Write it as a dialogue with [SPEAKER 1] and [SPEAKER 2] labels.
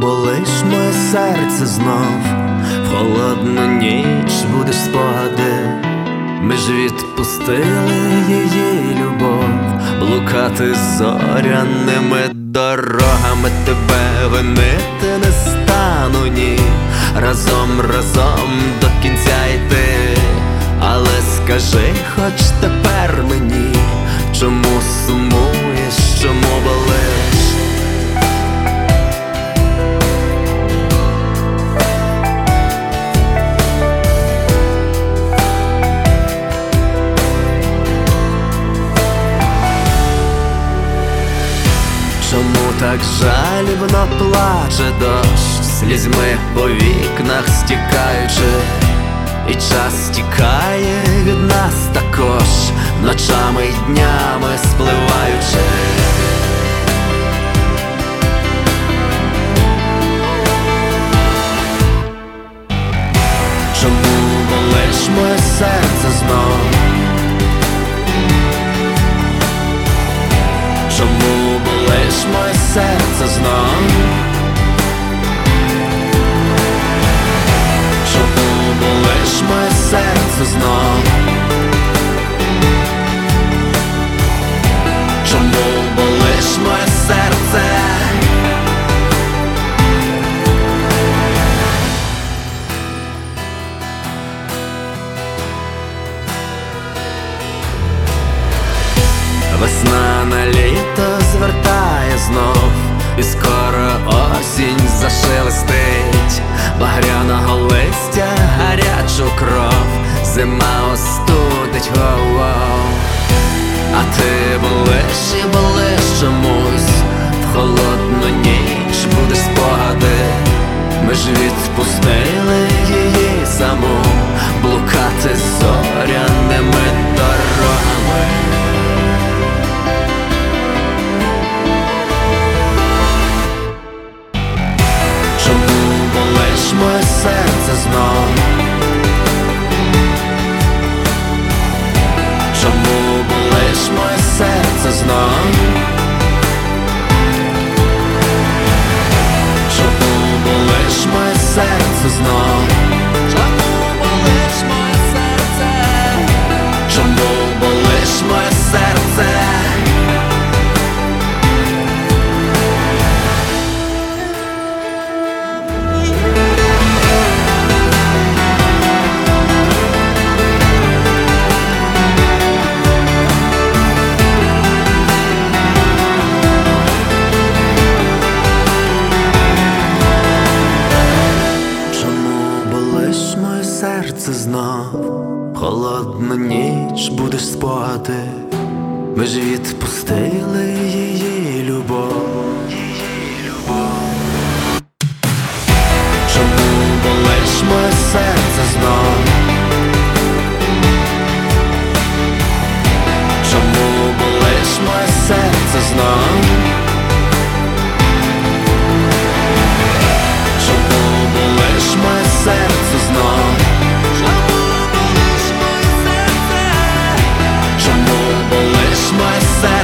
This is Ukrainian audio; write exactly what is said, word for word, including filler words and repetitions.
[SPEAKER 1] болиш моє серце знов, в холодну ніч будеш спогади. Ми ж відпустили її любов, блукати зоряними дорогами. Тебе винити не стану, ні, разом, разом до кінця йти. Але скажи хоч тепер мені, чому сумуєш, чому болиш? Чому так жалібно плаче дощ, слізьми по вікнах стікаючи? І час тікає від нас також, ночами й днями спливаючи. Чому болиш моє серце знов? Чому болиш моє серце знов? Чому болиш моє серце знов? Чому болиш моє серце? Весна на літо звертає знов, і скоро осінь зашелестить. Багряного листя гарячу кров зима остудить, воу-воу. А ти болиш і болиш чомусь, в холодну ніч будеш спогади. Ми ж відпустили її саму, блукати зоряними дорогами. Моє серце знов. Чому болиш моє серце знов? Чому болиш моє серце знов? Чому болиш моє серце? Чому болиш моє серце? Серце знов, холодну ніч будеш спати. Ми ж відпустили її любов, її любов. Чому болиш моє серце знов? Чому болиш моє серце знов? Чому болиш моє серце знов? Чому болиш моє серце?